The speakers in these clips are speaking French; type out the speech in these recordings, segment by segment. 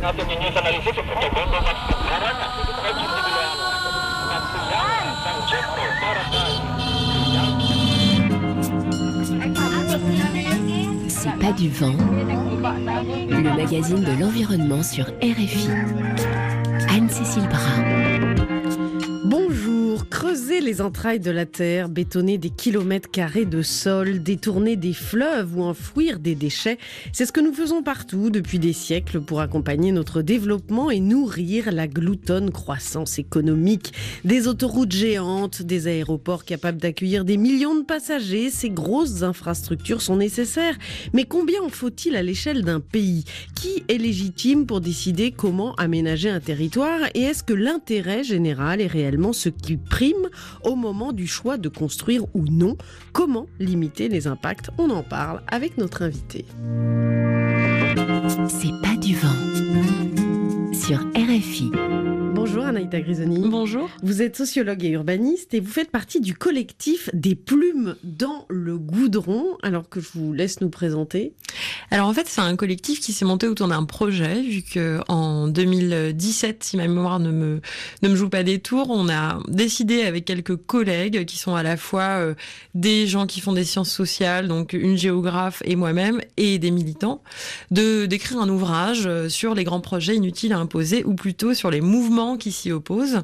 C'est pas du vent, le magazine de l'environnement sur RFI. Anne-Cécile Bras. Bonjour, creuser les entrailles de la terre, bétonner des kilomètres carrés de sol, détourner des fleuves ou enfouir des déchets, c'est ce que nous faisons partout depuis des siècles pour accompagner notre développement et nourrir la gloutonne croissance économique. Des autoroutes géantes, des aéroports capables d'accueillir des millions de passagers, ces grosses infrastructures sont nécessaires. Mais combien en faut-il à l'échelle d'un pays ? Qui est légitime pour décider comment aménager un territoire ? Et est-ce que l'intérêt général est réellement ce qui prime au moment du choix de construire ou non? Comment limiter les impacts? On en parle avec notre invité. C'est pas du vent sur RFI. Bonjour Anaïta Grisoni. Bonjour. Vous êtes sociologue et urbaniste et vous faites partie du collectif des plumes dans le goudron, alors que je vous laisse nous présenter. Alors en fait, c'est un collectif qui s'est monté autour d'un projet, vu qu'en 2017, si ma mémoire ne me joue pas des tours, on a décidé avec quelques collègues qui sont à la fois des gens qui font des sciences sociales, donc une géographe et moi-même, et des militants, d'écrire un ouvrage sur les grands projets inutiles à imposer, ou plutôt sur les mouvements qui s'y opposent,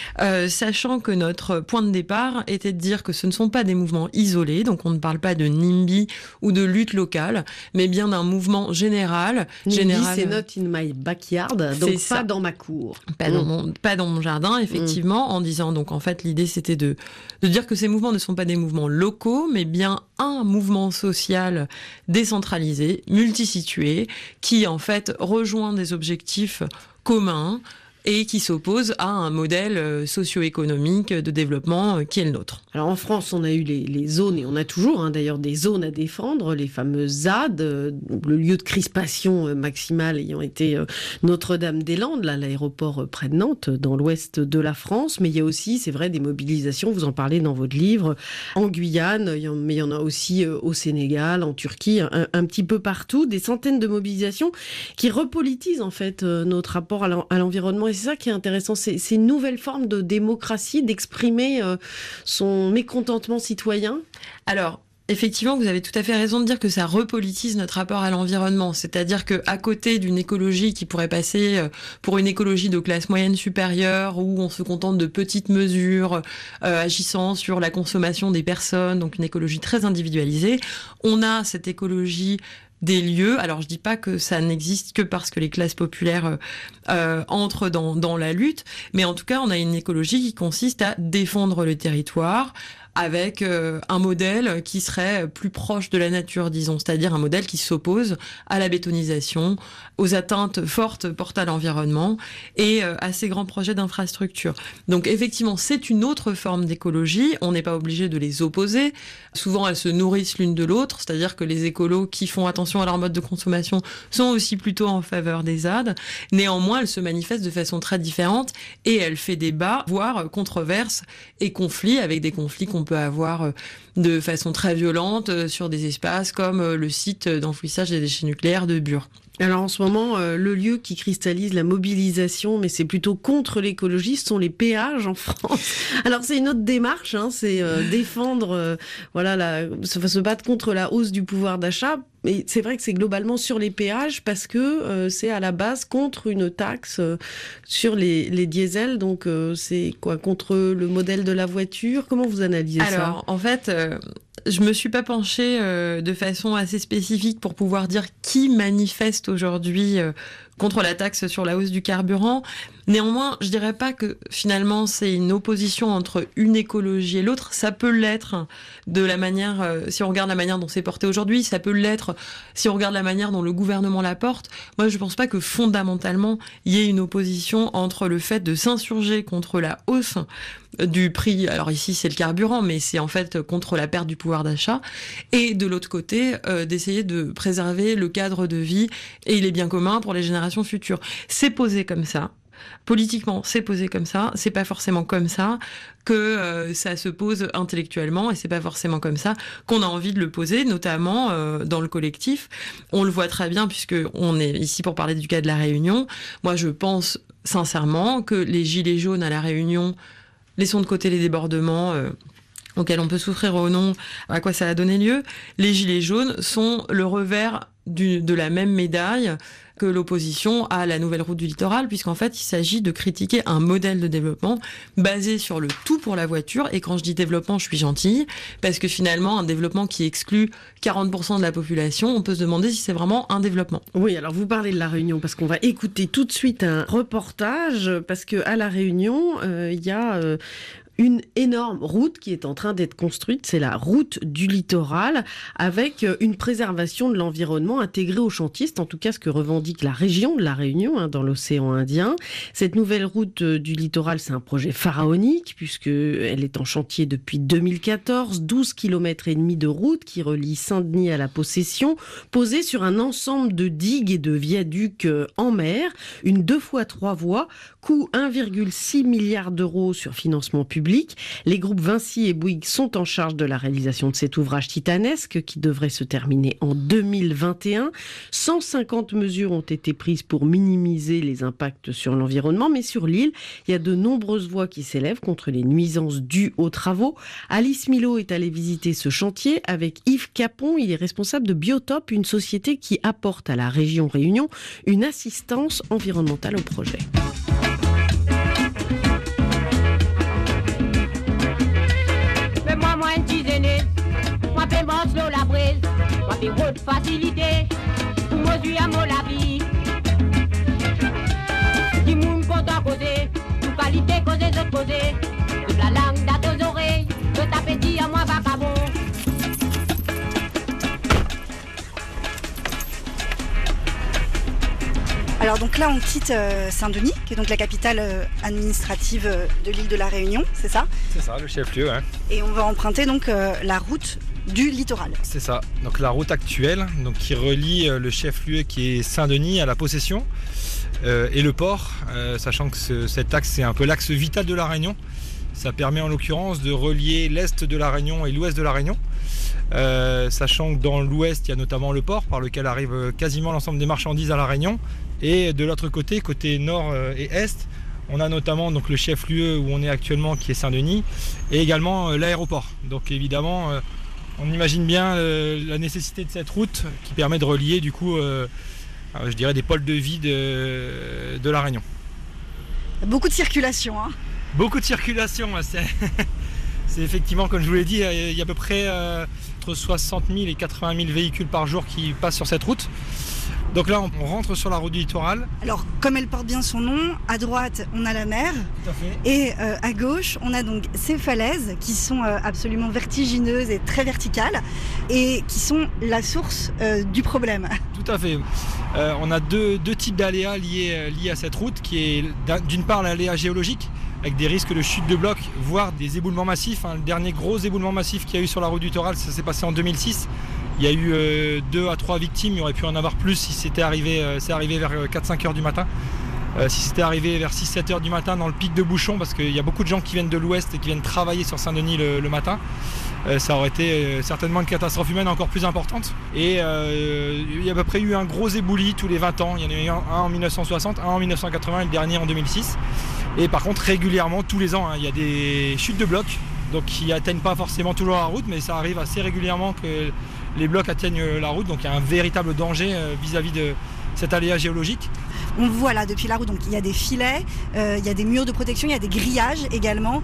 sachant que notre point de départ était de dire que ce ne sont pas des mouvements isolés, donc on ne parle pas de NIMBY ou de lutte locale, mais bien d'un mouvement général. NIMBY, c'est not in my backyard, donc pas dans ma cour. Pas dans mon jardin, effectivement, en disant, donc en fait l'idée c'était de dire que ces mouvements ne sont pas des mouvements locaux, mais bien un mouvement social décentralisé, multisitué, qui en fait rejoint des objectifs communs, et qui s'oppose à un modèle socio-économique de développement qui est le nôtre. Alors en France, on a eu les zones, et on a toujours d'ailleurs des zones à défendre, les fameuses ZAD, le lieu de crispation maximale ayant été Notre-Dame-des-Landes, là, l'aéroport près de Nantes, dans l'ouest de la France. Mais il y a aussi, c'est vrai, des mobilisations, vous en parlez dans votre livre, en Guyane, mais il y en a aussi au Sénégal, en Turquie, un petit peu partout, des centaines de mobilisations qui repolitisent en fait notre rapport à l'environnement. Et c'est ça qui est intéressant, c'est une nouvelle forme de démocratie, d'exprimer son mécontentement citoyen. Alors, effectivement, vous avez tout à fait raison de dire que ça repolitise notre rapport à l'environnement. C'est-à-dire qu'à côté d'une écologie qui pourrait passer pour une écologie de classe moyenne supérieure, où on se contente de petites mesures agissant sur la consommation des personnes, donc une écologie très individualisée, on a cette écologie des lieux. Alors je dis pas que ça n'existe que parce que les classes populaires entrent dans la lutte, mais en tout cas on a une écologie qui consiste à défendre le territoire avec un modèle qui serait plus proche de la nature, disons, c'est-à-dire un modèle qui s'oppose à la bétonisation, aux atteintes fortes portées à l'environnement et à ces grands projets d'infrastructure. Donc effectivement, c'est une autre forme d'écologie, on n'est pas obligé de les opposer, souvent elles se nourrissent l'une de l'autre, c'est-à-dire que les écolos qui font attention à leur mode de consommation sont aussi plutôt en faveur des ZAD, néanmoins elles se manifestent de façon très différente et elles font débat, voire controverses et conflits, avec des conflits qu'on peut avoir de façon très violente sur des espaces comme le site d'enfouissage des déchets nucléaires de Bure. Alors en ce moment, le lieu qui cristallise la mobilisation, mais c'est plutôt contre l'écologie, ce sont les péages en France. Alors c'est une autre démarche, c'est défendre, se battre contre la hausse du pouvoir d'achat. Mais c'est vrai que c'est globalement sur les péages parce que c'est à la base contre une taxe sur les diesels. Donc c'est quoi, contre le modèle de la voiture? Comment vous analysez ça? Alors en fait, je me suis pas penchée de façon assez spécifique pour pouvoir dire qui manifeste aujourd'hui contre la taxe sur la hausse du carburant. Néanmoins, je dirais pas que finalement c'est une opposition entre une écologie et l'autre. Ça peut l'être de la manière, si on regarde la manière dont c'est porté aujourd'hui, ça peut l'être si on regarde la manière dont le gouvernement la porte. Moi, je pense pas que fondamentalement il y ait une opposition entre le fait de s'insurger contre la hausse du prix, alors ici c'est le carburant, mais c'est en fait contre la perte du pouvoir d'achat, et de l'autre côté d'essayer de préserver le cadre de vie et les biens communs pour les générations futures. C'est posé comme ça. Politiquement, c'est posé comme ça, c'est pas forcément comme ça que ça se pose intellectuellement, et c'est pas forcément comme ça qu'on a envie de le poser, notamment dans le collectif. On le voit très bien puisque on est ici pour parler du cas de La Réunion. Moi, je pense sincèrement que les gilets jaunes à La Réunion, laissons de côté les débordements auxquels on peut souffrir au nom, à quoi ça a donné lieu. Les gilets jaunes sont le revers de la même médaille que l'opposition à la nouvelle route du littoral, puisqu'en fait, il s'agit de critiquer un modèle de développement basé sur le tout pour la voiture. Et quand je dis développement, je suis gentille, parce que finalement, un développement qui exclut 40% de la population, on peut se demander si c'est vraiment un développement. Oui, alors vous parlez de La Réunion, parce qu'on va écouter tout de suite un reportage, parce qu'à La Réunion, il y a une énorme route qui est en train d'être construite, c'est la route du littoral, avec une préservation de l'environnement intégrée au chantier. C'est en tout cas ce que revendique la région de La Réunion, dans l'océan Indien. Cette nouvelle route du littoral, c'est un projet pharaonique, puisqu'elle est en chantier depuis 2014, 12 km et demi de route qui relie Saint-Denis à la Possession, posée sur un ensemble de digues et de viaducs en mer, une 2x3 voies, coût 1,6 milliard d'euros sur financement public. Les groupes Vinci et Bouygues sont en charge de la réalisation de cet ouvrage titanesque qui devrait se terminer en 2021. 150 mesures ont été prises pour minimiser les impacts sur l'environnement, mais sur l'île, il y a de nombreuses voix qui s'élèvent contre les nuisances dues aux travaux. Alice Milo est allée visiter ce chantier avec Yves Capon. Il est responsable de Biotop, une société qui apporte à la région Réunion une assistance environnementale au projet. Moi fais bon slow la brise, moi fais haute facilité, pour mesure à mon la vie. Du monde content causer, toute qualité causer de causer, toute la langue dans tes oreilles, de t'appétit à moi vagabond. Alors donc là on quitte Saint-Denis, qui est donc la capitale administrative de l'île de La Réunion, c'est ça ? C'est ça, le chef-lieu. Hein. Et on va emprunter donc la route du littoral. C'est ça, donc la route actuelle qui relie le chef-lieu qui est Saint-Denis à la Possession et le port, sachant que cet axe c'est un peu l'axe vital de La Réunion. Ça permet en l'occurrence de relier l'est de La Réunion et l'ouest de La Réunion. Sachant que dans l'ouest il y a notamment le port par lequel arrive quasiment l'ensemble des marchandises à La Réunion. Et de l'autre côté, côté nord et est, on a notamment donc, le chef-lieu où on est actuellement qui est Saint-Denis et également l'aéroport. Donc évidemment, on imagine bien la nécessité de cette route qui permet de relier du coup, je dirais des pôles de vie de La Réunion. Beaucoup de circulation. Hein. Beaucoup de circulation, c'est effectivement, comme je vous l'ai dit, il y a à peu près entre 60 000 et 80 000 véhicules par jour qui passent sur cette route. Donc là, on rentre sur la route du littoral. Alors, comme elle porte bien son nom, à droite, on a la mer. Tout à fait. Et à gauche, on a donc ces falaises qui sont absolument vertigineuses et très verticales et qui sont la source du problème. Tout à fait. On a deux types d'aléas liés à cette route, qui est d'une part l'aléa géologique, avec des risques de chute de blocs, voire des éboulements massifs. Le dernier gros éboulement massif qu'il y a eu sur la route du littoral, ça s'est passé en 2006. Il y a eu 2 à 3 victimes, il y aurait pu en avoir plus si c'était arrivé, c'est arrivé vers 4-5 heures du matin. Si c'était arrivé vers 6-7 heures du matin dans le pic de bouchon, parce qu'il y a beaucoup de gens qui viennent de l'ouest et qui viennent travailler sur Saint-Denis le matin, ça aurait été certainement une catastrophe humaine encore plus importante. Et il y a à peu près eu un gros éboulis tous les 20 ans. Il y en a eu un en 1960, un en 1980 et le dernier en 2006. Et par contre régulièrement, tous les ans, il y a des chutes de blocs, donc qui n'atteignent pas forcément toujours la route, mais ça arrive assez régulièrement que les blocs atteignent la route, donc il y a un véritable danger vis-à-vis de cet aléa géologique. On voit là depuis la route, donc il y a des filets, il y a des murs de protection, il y a des grillages également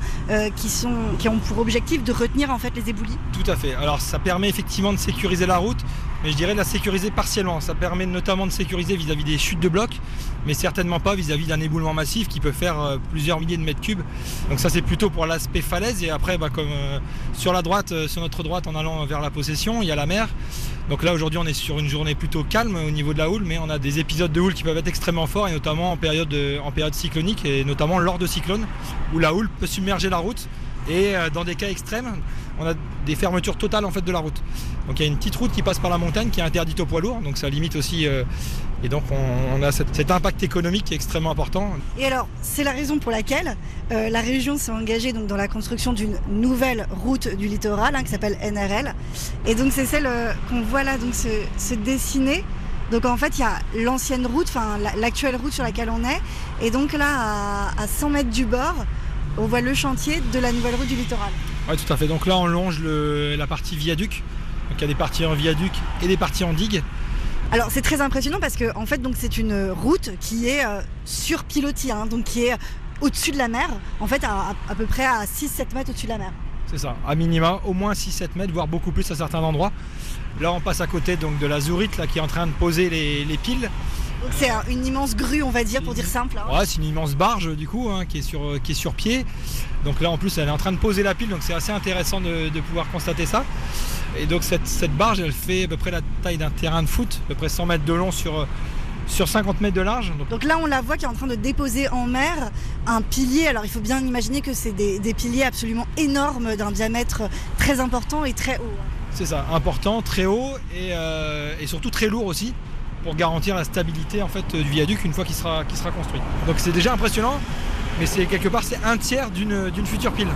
qui ont pour objectif de retenir en fait les éboulis. Tout à fait. Alors ça permet effectivement de sécuriser la route, mais je dirais de la sécuriser partiellement. Ça permet notamment de sécuriser vis-à-vis des chutes de blocs, mais certainement pas vis-à-vis d'un éboulement massif qui peut faire plusieurs milliers de mètres cubes. Donc ça c'est plutôt pour l'aspect falaise. Et après, comme sur la droite, sur notre droite en allant vers la Possession, il y a la mer. Donc là aujourd'hui on est sur une journée plutôt calme au niveau de la houle, mais on a des épisodes de houle qui peuvent être extrêmement forts, et notamment en période cyclonique, et notamment lors de cyclones où la houle peut submerger la route. Et dans des cas extrêmes, on a des fermetures totales en fait de la route. Donc il y a une petite route qui passe par la montagne qui est interdite aux poids lourds, donc ça limite aussi Et donc on a cet impact économique qui est extrêmement important. Et alors, c'est la raison pour laquelle la région s'est engagée donc, dans la construction d'une nouvelle route du littoral qui s'appelle NRL. Et donc c'est celle qu'on voit là donc, se dessiner. Donc en fait, il y a l'ancienne route, l'actuelle route sur laquelle on est. Et donc là, à 100 mètres du bord, on voit le chantier de la nouvelle route du littoral. Oui, tout à fait. Donc là, on longe la partie viaduc. Donc il y a des parties en viaduc et des parties en digue. Alors c'est très impressionnant parce que en fait, donc, c'est une route qui est surpilotie, donc qui est au-dessus de la mer, en fait à peu près à 6-7 mètres au-dessus de la mer. C'est ça, à minima, au moins 6-7 mètres, voire beaucoup plus à certains endroits. Là, on passe à côté donc, de la Zourite là, qui est en train de poser les piles. Donc c'est une immense grue, on va dire, pour dire simple. Ouais, c'est une immense barge du coup qui est sur pied. Donc là, en plus, elle est en train de poser la pile, donc c'est assez intéressant de pouvoir constater ça. Et donc cette barge, elle fait à peu près la taille d'un terrain de foot, à peu près 100 mètres de long sur 50 mètres de large. Donc là, on la voit qui est en train de déposer en mer un pilier. Alors il faut bien imaginer que c'est des piliers absolument énormes, d'un diamètre très important et très haut. C'est ça, important, très haut et surtout très lourd aussi, pour garantir la stabilité en fait, du viaduc une fois qu'il sera construit. Donc c'est déjà impressionnant, mais c'est quelque part c'est un tiers d'une future pile.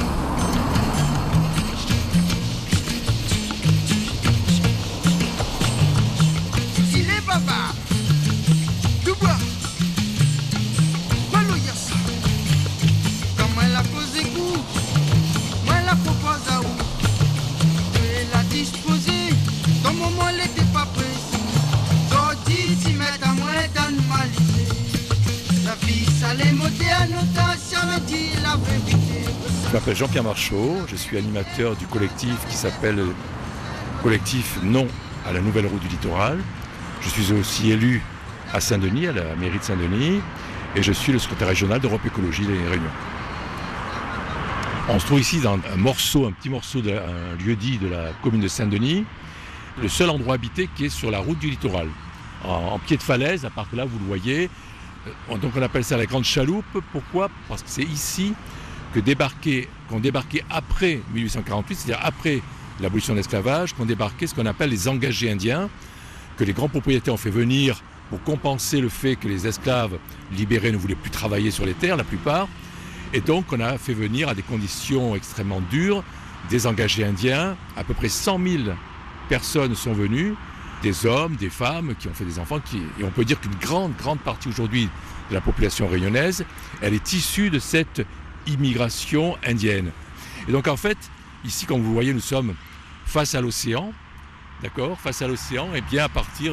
Je m'appelle Jean-Pierre Marchaud, je suis animateur du collectif qui s'appelle Collectif Non à la Nouvelle Route du Littoral. Je suis aussi élu à Saint-Denis, à la mairie de Saint-Denis, et je suis le secrétaire régional d'Europe Écologie Les Réunions. On se trouve ici dans un petit morceau d'un lieu-dit de la commune de Saint-Denis, le seul endroit habité qui est sur la route du littoral, en pied de falaise, à part que là vous le voyez. Donc on appelle ça la Grande Chaloupe. Pourquoi ? Parce que c'est ici qu'on débarquait après 1848, c'est-à-dire après l'abolition de l'esclavage, qu'on débarquait ce qu'on appelle les engagés indiens, que les grands propriétaires ont fait venir pour compenser le fait que les esclaves libérés ne voulaient plus travailler sur les terres, la plupart. Et donc on a fait venir à des conditions extrêmement dures des engagés indiens. À peu près 100 000 personnes sont venues, des hommes, des femmes qui ont fait des enfants. Et on peut dire qu'une grande partie aujourd'hui de la population réunionnaise, elle est issue de cette immigration indienne. Et donc en fait, ici, comme vous voyez, nous sommes face à l'océan, d'accord ? Face à l'océan, et bien à partir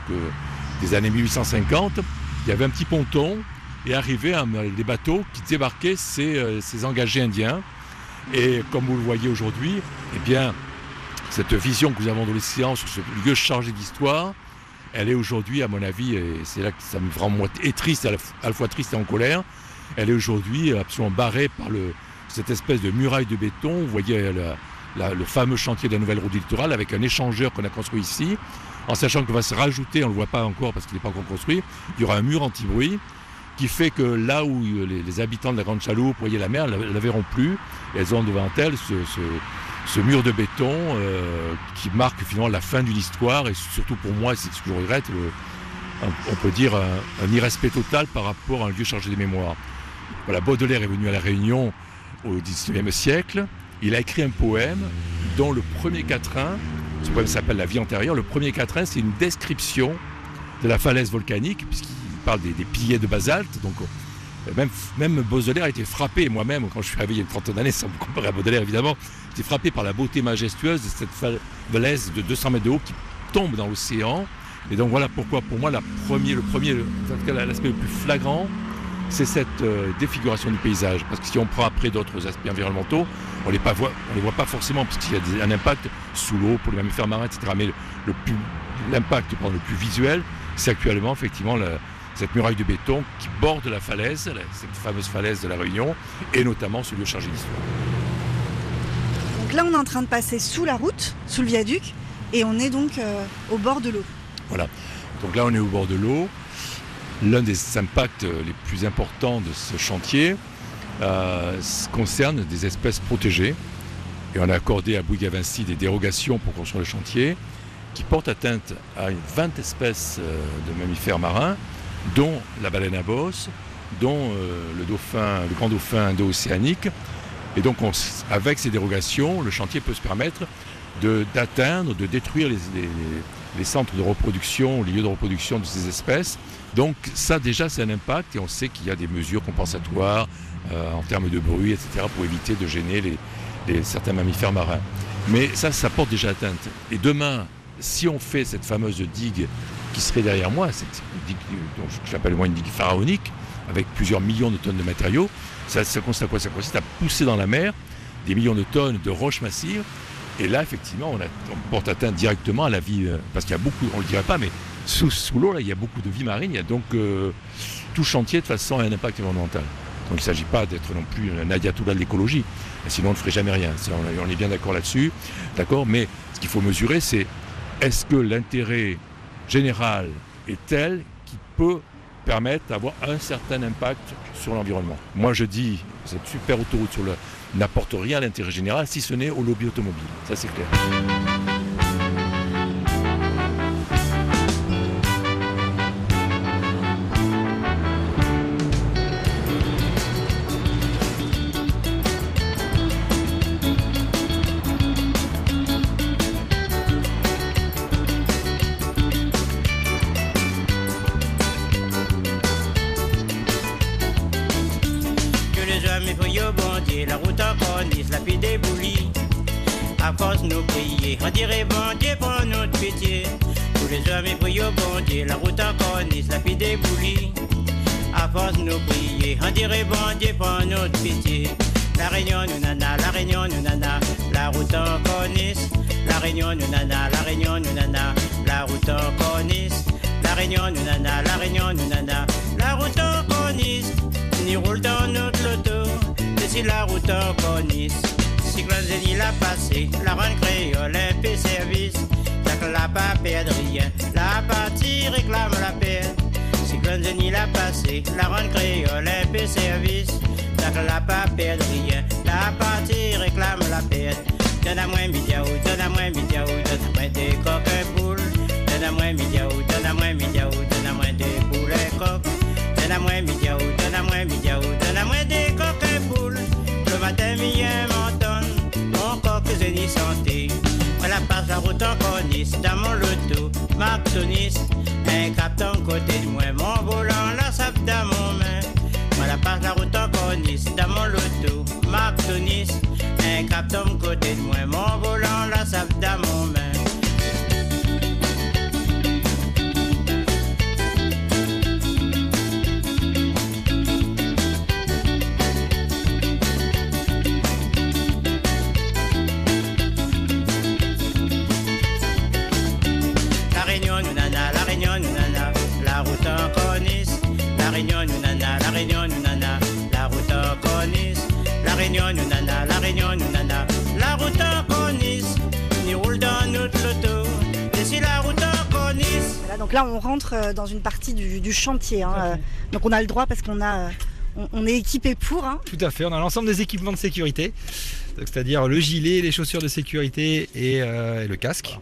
des années 1850, il y avait un petit ponton et arrivaient des bateaux qui débarquaient ces engagés indiens. Et comme vous le voyez aujourd'hui, eh bien, cette vision que nous avons de l'océan sur ce lieu chargé d'histoire, elle est aujourd'hui, à mon avis, et c'est là que ça me rend triste, à la fois triste et en colère, elle est aujourd'hui absolument barrée par cette espèce de muraille de béton. Vous voyez le fameux chantier de la nouvelle route du littoral avec un échangeur qu'on a construit ici, en sachant qu'on va se rajouter, on ne le voit pas encore parce qu'il n'est pas encore construit, il y aura un mur anti-bruit qui fait que là où les habitants de la Grande Chaloupe voyaient la mer, elles ne la verront plus. Et elles ont devant elles ce mur de béton qui marque finalement la fin d'une histoire et surtout pour moi, c'est ce que je regrette, on peut dire un irrespect total par rapport à un lieu chargé de mémoire. Voilà, Baudelaire est venu à La Réunion au XIXe siècle. Il a écrit un poème dont le premier quatrain, ce poème s'appelle La vie antérieure, le premier quatrain c'est une description de la falaise volcanique puisqu'il parle des piliers de basalte. Donc même Baudelaire a été frappé, moi-même quand je suis arrivé il y a une trentaine d'années, sans me comparer à Baudelaire évidemment, j'étais frappé par la beauté majestueuse de cette falaise de 200 mètres de haut qui tombe dans l'océan. Et donc voilà pourquoi pour moi l'aspect le plus flagrant, c'est cette défiguration du paysage. Parce que si on prend après d'autres aspects environnementaux, on les voit pas forcément parce qu'il y a un impact sous l'eau pour les mammifères marins, etc. Mais l'impact le plus visuel, c'est actuellement effectivement cette muraille de béton qui borde la falaise, cette fameuse falaise de la Réunion, et notamment ce lieu chargé d'histoire. Donc là, on est en train de passer sous la route, sous le viaduc, et on est donc au bord de l'eau. Voilà, donc là on est au bord de l'eau. L'un des impacts les plus importants de ce chantier concerne des espèces protégées. Et on a accordé à Bouygues-Vinci des dérogations pour construire le chantier qui porte atteinte à 20 espèces de mammifères marins, dont la baleine à bosse, dont le grand dauphin indo-océanique. Et donc, avec ces dérogations, le chantier peut se permettre d'atteindre, de détruire les centres de reproduction, les lieux de reproduction de ces espèces. Donc ça, déjà, c'est un impact et on sait qu'il y a des mesures compensatoires en termes de bruit, etc., pour éviter de gêner certains mammifères marins. Mais ça porte déjà atteinte. Et demain, si on fait cette fameuse digue qui serait derrière moi, c'est une digue dont j'appelle moi une digue pharaonique, avec plusieurs millions de tonnes de matériaux, ça consiste à quoi? Ça consiste à pousser dans la mer des millions de tonnes de roches massives. Et là, effectivement, on porte atteinte directement à la vie, parce qu'il y a beaucoup, on ne le dirait pas, mais sous l'eau, là, il y a beaucoup de vie marine. Il y a donc tout chantier, de toute façon, a un impact environnemental. Donc il ne s'agit pas d'être non plus un ayatollah de l'écologie, sinon on ne ferait jamais rien. On est bien d'accord là-dessus, d'accord. Mais ce qu'il faut mesurer, c'est est-ce que l'intérêt général est tel qu'il peut permettre d'avoir un certain impact sur l'environnement. Moi, je dis, cette super autoroute n'apporte rien à l'intérêt général, si ce n'est au lobby automobile. Ça, c'est clair. La route en cornice, la pile déboulie. À force nous prier, on dirait bon Dieu pour notre pitié. Tous les hommes prient au bon Dieu, la route en cornice, la pile déboulie. À force nous prier, on dirait bon Dieu pour notre pitié. La Réunion nous nana, la Réunion nous nana, la route en cornice. La Réunion nous nana, la Réunion nous nana, la route en cornice. La Réunion nous nana, la Réunion nous nana, la route en cornice. Ni roule dans notre loto. Si la route en cornice, Cyclone Zénith l'a passé, la run créole, un peu service, Jacques l'a pas perdre rien, la partie réclame la paix. Cyclone Zénith l'a passé, la run créole, un peu service, Jacques l'a pas perdre rien, la partie réclame la paix. Donne-moi midiaou, donne-moi midiaou, donne-moi des coques poules, donne-moi midiaou, donne-moi midiaou, donne-moi des poules et coques, donne-moi midiaou, donne-moi midiaou, donne-moi des coques poules. Le matin, mien m'entend, encore que je n'y santé. Voilà passe la route en cornice, dans mon loto, Marc Tonis, un capteur côté de moi, mon volant, la sape dans mon main. Voilà passe la route en cornice, dans mon loto, Marc Tonis, un capteur côté de moi, mon volant, la sape dans mon main. La route en cornice, la Réunion nous nana, la Réunion nous nana, la route en cornice, la Réunion nous nana, la Réunion nous nana, la route en cornice, ni roule dans notre loto, et si la route en cornice. Voilà, donc là on rentre dans une partie du chantier, hein, donc on a le droit parce qu'on a, on est équipé pour. Hein. Tout à fait, on a l'ensemble des équipements de sécurité, c'est-à-dire le gilet, les chaussures de sécurité et le casque.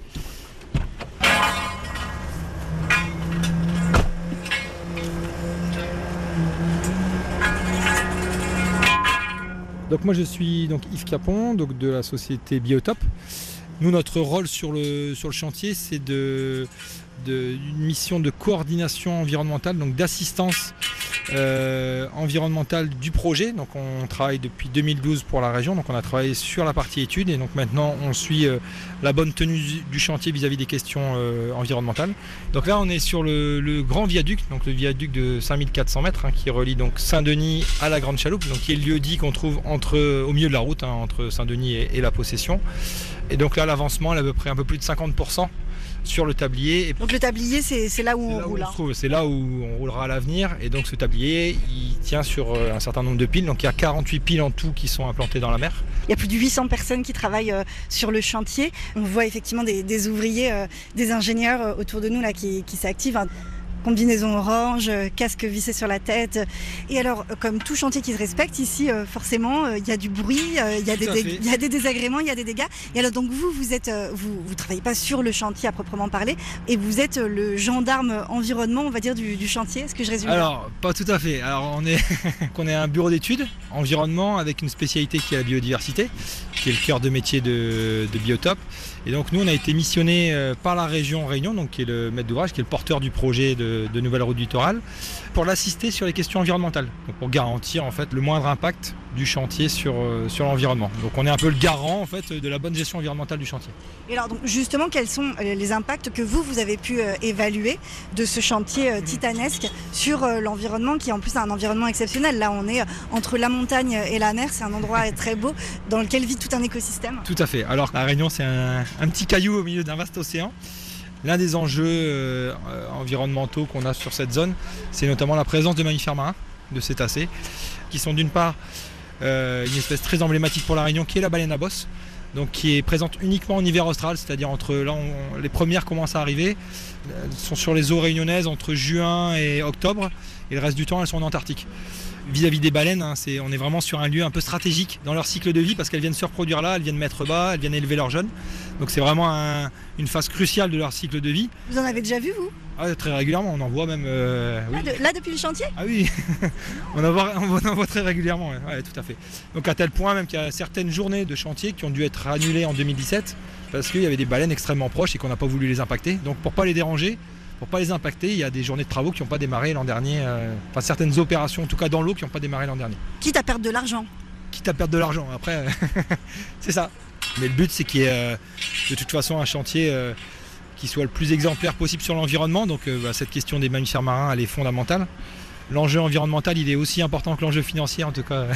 Donc moi je suis donc Yves Capon, donc de la société Biotop. Nous, notre rôle sur le chantier, c'est une mission de coordination environnementale, donc d'assistance environnementale du projet. Donc on travaille depuis 2012 pour la région, donc on a travaillé sur la partie études et donc maintenant on suit la bonne tenue du chantier vis-à-vis des questions environnementales. Donc là on est sur le grand viaduc, donc le viaduc de 5400 mètres qui relie donc Saint-Denis à la Grande Chaloupe, donc qui est le lieu-dit qu'on trouve au milieu de la route, entre Saint-Denis et la Possession. Et donc là l'avancement est à peu près un peu plus de 50% sur le tablier. Donc le tablier, c'est là où on roule. C'est là où on roulera à l'avenir. Et donc ce tablier, il tient sur un certain nombre de piles. Donc il y a 48 piles en tout qui sont implantées dans la mer. Il y a plus de 800 personnes qui travaillent sur le chantier. On voit effectivement des ouvriers, des ingénieurs autour de nous là, qui s'activent. combinaison orange, casque vissé sur la tête. Et alors, comme tout chantier qui se respecte, ici, forcément, il y a du bruit, il y a des désagréments, il y a des dégâts. Et alors, donc vous travaillez pas sur le chantier à proprement parler, et vous êtes le gendarme environnement, on va dire, du chantier. Est-ce que je résume? Alors, pas tout à fait. Alors, on est un bureau d'études environnement avec une spécialité qui est la biodiversité, qui est le cœur de métier de Biotop. Et donc nous, on a été missionné par la région Réunion, donc qui est le maître d'ouvrage, qui est le porteur du projet de nouvelle route du littoral, pour l'assister sur les questions environnementales, donc pour garantir en fait le moindre impact du chantier sur l'environnement. Donc on est un peu le garant en fait de la bonne gestion environnementale du chantier. Et alors donc justement, quels sont les impacts que vous avez pu évaluer de ce chantier titanesque sur l'environnement, qui en plus est un environnement exceptionnel. Là, on est entre la montagne et la mer, c'est un endroit très beau dans lequel vit tout un écosystème. Tout à fait. Alors la Réunion, c'est un petit caillou au milieu d'un vaste océan. L'un des enjeux environnementaux qu'on a sur cette zone, c'est notamment la présence de mammifères marins, de cétacés, qui sont d'une part une espèce très emblématique pour la Réunion, qui est la baleine à bosse, donc qui est présente uniquement en hiver austral, c'est-à-dire les premières commencent à arriver, elles sont sur les eaux réunionnaises entre juin et octobre, et le reste du temps elles sont en Antarctique. Vis-à-vis des baleines, on est vraiment sur un lieu un peu stratégique dans leur cycle de vie, parce qu'elles viennent se reproduire là, elles viennent mettre bas, elles viennent élever leurs jeunes. Donc c'est vraiment une phase cruciale de leur cycle de vie. Vous en avez déjà vu, vous? Très régulièrement, on en voit même. Oui. Là, depuis le chantier? Ah oui, on en voit très régulièrement, ouais, tout à fait. Donc à tel point même qu'il y a certaines journées de chantier qui ont dû être annulées en 2017, parce qu'il y avait des baleines extrêmement proches et qu'on n'a pas voulu les impacter. Donc pour ne pas les déranger, pour ne pas les impacter, il y a des journées de travaux qui n'ont pas démarré l'an dernier, certaines opérations, en tout cas dans l'eau, qui n'ont pas démarré l'an dernier. Quitte à perdre de l'argent. Quitte à perdre de l'argent, après, c'est ça. Mais le but, c'est qu'il y ait de toute façon un chantier qui soit le plus exemplaire possible sur l'environnement. Donc cette question des mammifères marins, elle est fondamentale. L'enjeu environnemental, il est aussi important que l'enjeu financier, en tout cas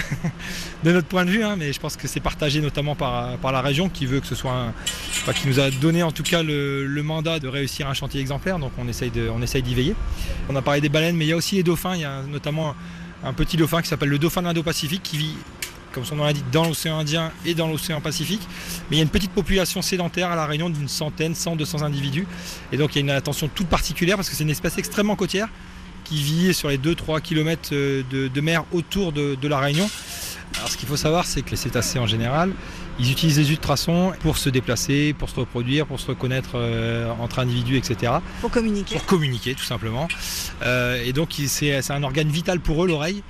de notre point de vue, mais je pense que c'est partagé notamment par la région qui veut que ce soit qui nous a donné en tout cas le mandat de réussir un chantier exemplaire, donc on essaye d'y veiller. On a parlé des baleines, mais il y a aussi les dauphins. Il y a notamment un petit dauphin qui s'appelle le dauphin de l'Indo-Pacifique, qui vit, comme son nom l'indique, dans l'océan Indien et dans l'océan Pacifique. Mais il y a une petite population sédentaire à La Réunion d'une 100-200 individus, et donc il y a une attention toute particulière parce que c'est une espèce extrêmement côtière qui vit sur les 2-3 km de mer autour de La Réunion. Alors ce qu'il faut savoir, c'est que les cétacés en général, ils utilisent les ultrasons pour se déplacer, pour se reproduire, pour se reconnaître entre individus, etc. Pour communiquer. Pour communiquer, tout simplement. Et donc c'est un organe vital pour eux, l'oreille.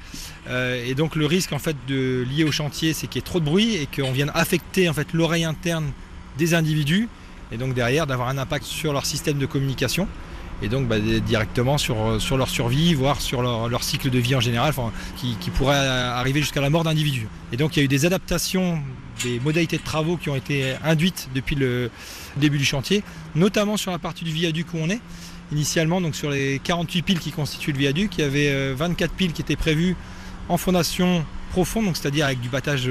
Et donc le risque en fait lié au chantier, c'est qu'il y ait trop de bruit et qu'on vienne affecter en fait l'oreille interne des individus, et donc derrière d'avoir un impact sur leur système de communication. Et donc directement sur leur survie, voire sur leur cycle de vie en général, qui pourrait arriver jusqu'à la mort d'individus. Et donc il y a eu des adaptations des modalités de travaux qui ont été induites depuis le début du chantier, notamment sur la partie du viaduc où on est. Initialement, donc sur les 48 piles qui constituent le viaduc, il y avait 24 piles qui étaient prévues en fondation profonde, donc c'est-à-dire avec du battage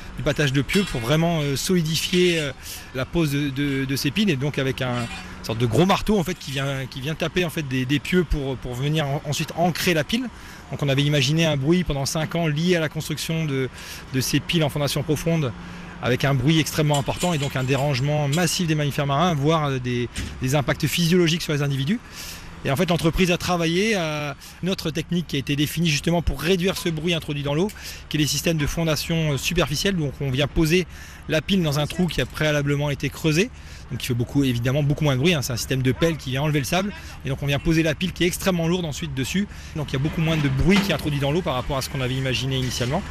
de pieux pour vraiment solidifier la pose de ces piles, et donc avec une sorte de gros marteau en fait qui vient taper en fait des pieux pour venir ensuite ancrer la pile. Donc on avait imaginé un bruit pendant 5 ans lié à la construction de ces piles en fondation profonde, avec un bruit extrêmement important et donc un dérangement massif des mammifères marins, voire des impacts physiologiques sur les individus. Et en fait, l'entreprise a travaillé à une autre technique qui a été définie justement pour réduire ce bruit introduit dans l'eau, qui est les systèmes de fondation superficielle. Donc on vient poser la pile dans un trou qui a préalablement été creusé, donc qui fait évidemment beaucoup moins de bruit. C'est un système de pelle qui vient enlever le sable, et donc on vient poser la pile qui est extrêmement lourde ensuite dessus. Donc il y a beaucoup moins de bruit qui est introduit dans l'eau par rapport à ce qu'on avait imaginé initialement.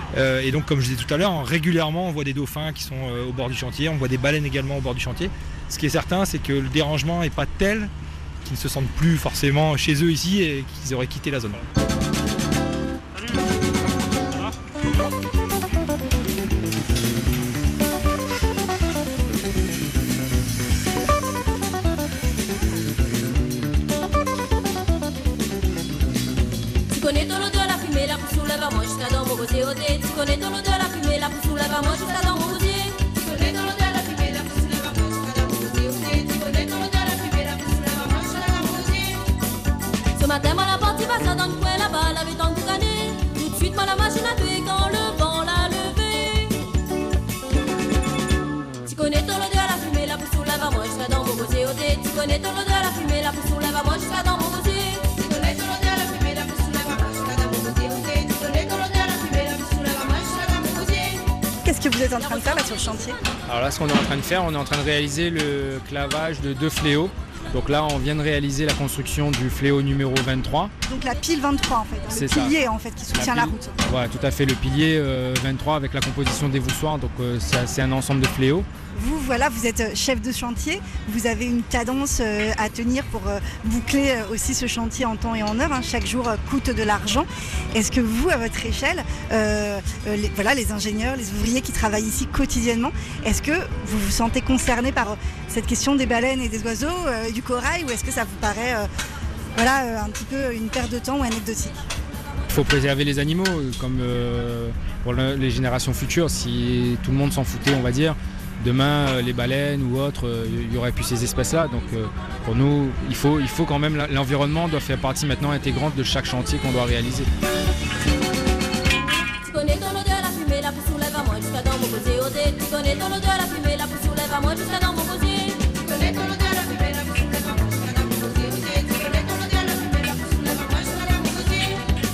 Et donc comme je disais tout à l'heure, régulièrement on voit des dauphins qui sont au bord du chantier, on voit des baleines également au bord du chantier. Ce qui est certain, c'est que le dérangement n'est pas tel qu'ils ne se sentent plus forcément chez eux ici et qu'ils auraient quitté la zone. Tu connais ton odeur, la fumée, la pousse soulève à moi jusqu'à dans mon gosier. Tu connais ton odeur, la fumée, la pousse soulève à moi jusqu'à dans mon gosier. Tu connais ton odeur, la fumée, la pousse soulève à moi jusqu'à dans mon gosier. Tu connais ton odeur, la fumée, la pousse soulève à moi jusqu'à dans mon gosier. Ce matin, moi la porte passe dans le coin là-bas, la veille en boucané. Tout de suite, moi la machine a tué quand le vent l'a levé. Tu connais ton odeur, la fumée, la pousse soulève à moi jusqu'à dans mon gosier. Tu connais ton odeur, la fumée, la pousse soulève à moi jusqu'à dans mon gosier. vous êtes en train de faire là sur le chantier? Alors là, ce qu'on est en train de faire, on est en train de réaliser le clavage de 2 fléaux. Donc là, on vient de réaliser la construction du fléau numéro 23. Donc la pile 23 en fait, C'est le pilier en fait qui soutient la route. Voilà, tout à fait, le pilier 23 avec la composition des voussoirs, donc c'est un ensemble de fléaux. Vous, voilà, vous êtes chef de chantier, vous avez une cadence à tenir pour boucler aussi ce chantier en temps et en heure. Chaque jour coûte de l'argent. Est-ce que vous, à votre échelle, les ingénieurs, les ouvriers qui travaillent ici quotidiennement, est-ce que vous vous sentez concerné par cette question des baleines et des oiseaux et du corail, ou est-ce que ça vous paraît un petit peu une perte de temps ou anecdotique? Il faut préserver les animaux, comme pour les générations futures. Si tout le monde s'en foutait, on va dire, demain, les baleines ou autres, il n'y aurait plus ces espèces-là. Donc pour nous, il faut quand même, l'environnement doit faire partie maintenant intégrante de chaque chantier qu'on doit réaliser. Tu connais ton odeur, la fumée, la pousse soulève à moi jusqu'à dans mon gosier au dé. Tu connais ton odeur, la fumée, la pousse soulève à moi jusqu'à dans mon gosier. Tu connais ton odeur, la fumée, la pousse soulève à moi jusqu'à dans mon gosier au dé. Tu connais ton odeur, la fumée, la pousse soulève à moi jusqu'à dans mon gosier.